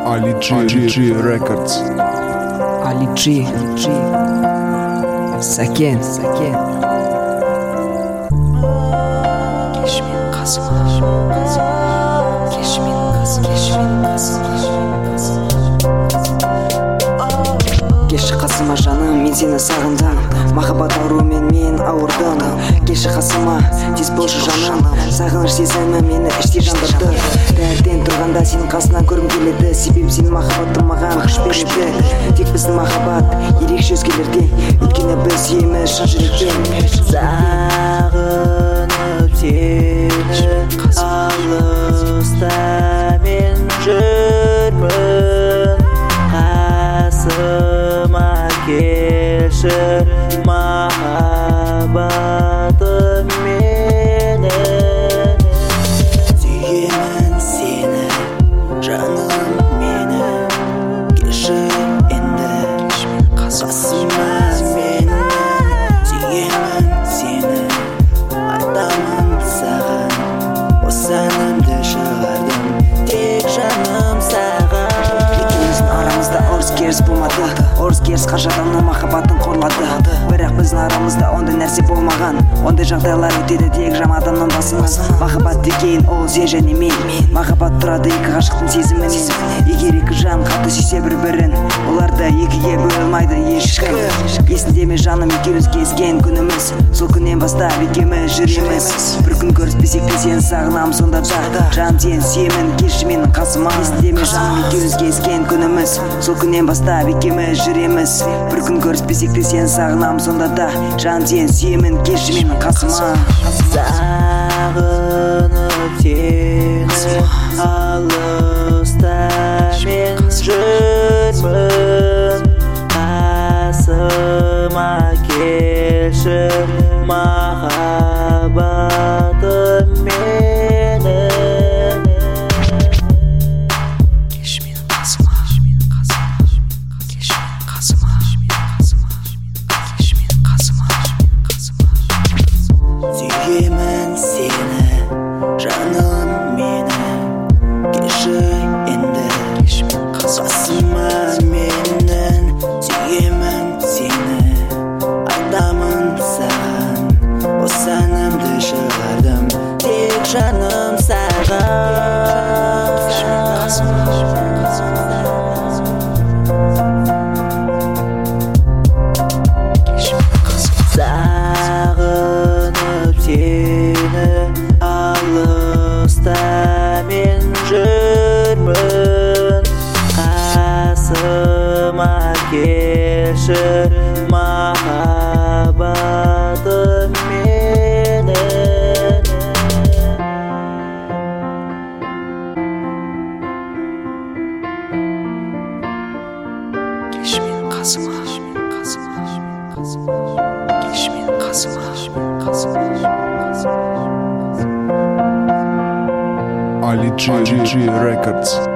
Ali G Records. Ali G Saken Keşmin Kasma Keşmin Кеші қасыма жаным, мен сені сағындым. Махаббат аурумен мен ауырдым. Кеші қасыма, тез болшы жаным. Сағыныш сезімі мені іштей жандырды. Таңертең тұрғанда сенің қасынан көргім келеді. Себебі сенің махаббатың маған күш береді. Тек біздің махаббат ерекше өзгелерден, өйткені біз сүйеміз шын жүректен. Сағынып сені алыста мен жүрмін. Қасыма келші махаббатым менің. Сүйемін сені жаным мені, келші енді қасыма менің. Сүйемін сені айтамын саған, осы әнімді шығардым тек жаным саған. Екеуміздің арамызда ұрыс-керіс болмады. Ұрыс-керіс қанша адамның махаббатын қорлады. Бірақ біздің арамызда ондай нәрсе болмаған. Ондай жағдайлар өтеді тек жаман адамның басынан. Махаббат деген ол сен және мен. Махаббат тұрады екі ғашықтың сезімінен. Егер екі жан қатты сүйсе бір-бірін, оларды екіге бөлмайды ешкім. Есіңде ме жаным, екеуміз кезген күніміз? Сол күннен бастап екеуміз жүреміз. Бір күн көріспесек те сені сағынамын сонда да. Жаным сені сүйемін, келші менің қасыма. Есіңде ме жаным, екеуміз кезген күніміз? Сол күннен бастап екеуміз жүреміз. Бір күн көріспесек те сені сағынамын сонда да. Жаным сені сүйемін, келші менің қасыма. Сағынып сені алыста мен жүрмін. Қасыма келші махаббатым менің. Келші менің қасыма, келші менің қасыма, келші менің қасыма. Сүйемін сені жаным мені, келші енді қасыма менің. Сүйемін сені айтамын саған, осы әнімді шығардым тек жаным саған. Сағынып сені алыста мен жүрмін. Қасыма келші махаббатым менің. Келші менің қасыма, келші менің қасыма. Ali G Records.